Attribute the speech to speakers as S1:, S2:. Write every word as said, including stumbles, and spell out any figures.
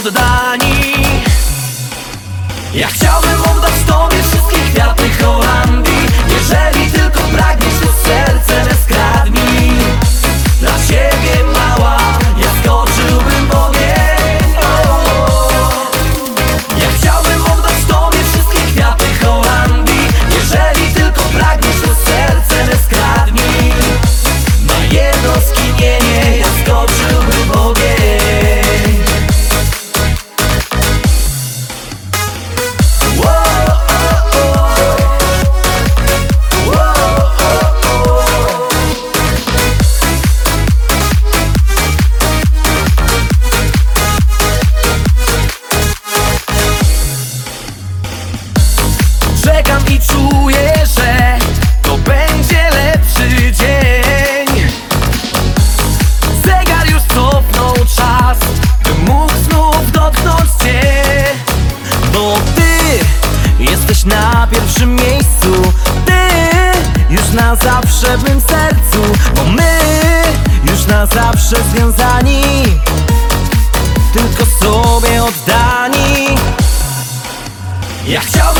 S1: oddani. Ja chciałbym oddać Tobie wszystkie kwiaty Holandii. Jeżeli tylko pragniesz, to serce me skradnij. Dla Ciebie mała, ja skoczyłbym w ogień. Ja chciałbym oddać Tobie wszystkie kwiaty Holandii. Jeżeli tylko pragniesz, to serce me skradnij. Na jedno skinienie ja skoczyłbym w ogień. Czekam i czuję, że to będzie lepszy dzień. Zegar już cofnął czas, by mógł znów dotknąć Cię. Bo Ty jesteś na pierwszym miejscu. Ty już na zawsze w mym sercu. Bo my już na zawsze związani, tylko sobie oddani. Ja chciałem